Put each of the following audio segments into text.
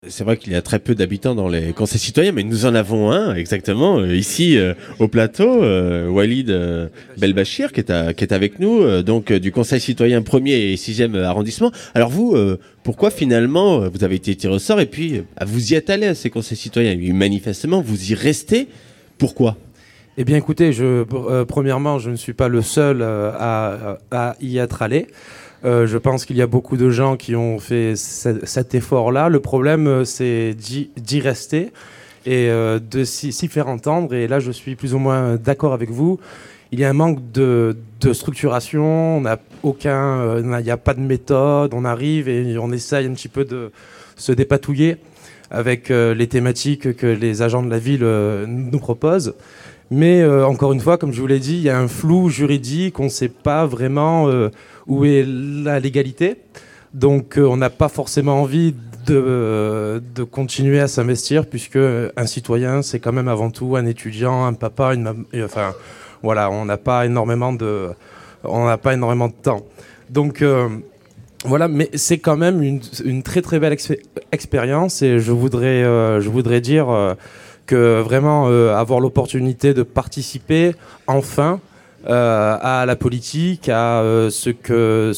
C'est vrai qu'il y a très peu d'habitants dans les conseils citoyens, mais nous en avons un, exactement, ici au plateau, Walid Belbachir, qui est avec nous, du conseil citoyen 1er et 6e arrondissement. Alors vous, pourquoi finalement vous avez été tiré au sort et puis vous y êtes allé à ces conseils citoyens? Et manifestement, vous y restez. Pourquoi? Eh bien, écoutez, premièrement, je ne suis pas le seul à y être allé. Je pense qu'il y a beaucoup de gens qui ont fait cet effort-là. Le problème, c'est d'y rester et de s'y faire entendre. Et là, je suis plus ou moins d'accord avec vous. Il y a un manque de structuration. On n'a il n'y a pas de méthode. On arrive et on essaye un petit peu de se dépatouiller avec les thématiques que les agents de la ville nous proposent. Mais encore une fois, comme je vous l'ai dit, il y a un flou juridique, on ne sait pas vraiment où est la légalité. Donc on n'a pas forcément envie de continuer à s'investir, puisque un citoyen, c'est quand même avant tout un étudiant, un papa, une maman. Enfin, voilà, on n'a pas énormément de temps. Donc voilà, mais c'est quand même une très très belle expérience, et je voudrais dire que vraiment avoir l'opportunité de participer enfin à la politique, à ce que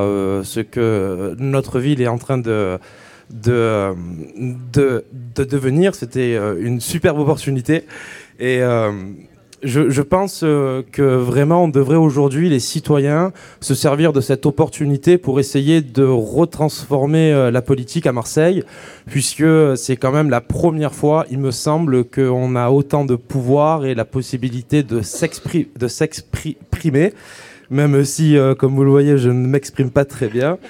notre ville est en train de devenir, c'était une superbe opportunité. Et je pense que vraiment on devrait aujourd'hui, les citoyens, se servir de cette opportunité pour essayer de retransformer la politique à Marseille, puisque c'est quand même la première fois, il me semble, qu'on a autant de pouvoir et la possibilité de s'exprimer, même si, comme vous le voyez, je ne m'exprime pas très bien.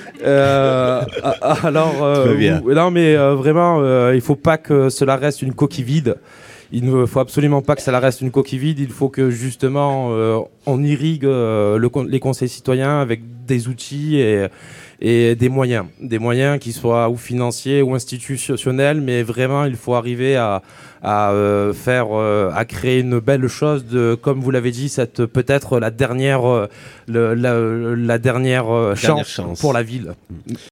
Très bien. Non, mais vraiment, il ne faut pas que cela reste une coquille vide. Il ne faut absolument pas que ça reste une coquille vide. Il faut que justement on irrigue les conseils citoyens avec des outils et des moyens qui soient ou financiers ou institutionnels. Mais vraiment, il faut arriver à créer une belle chose. Comme vous l'avez dit, peut-être la dernière chance pour la ville.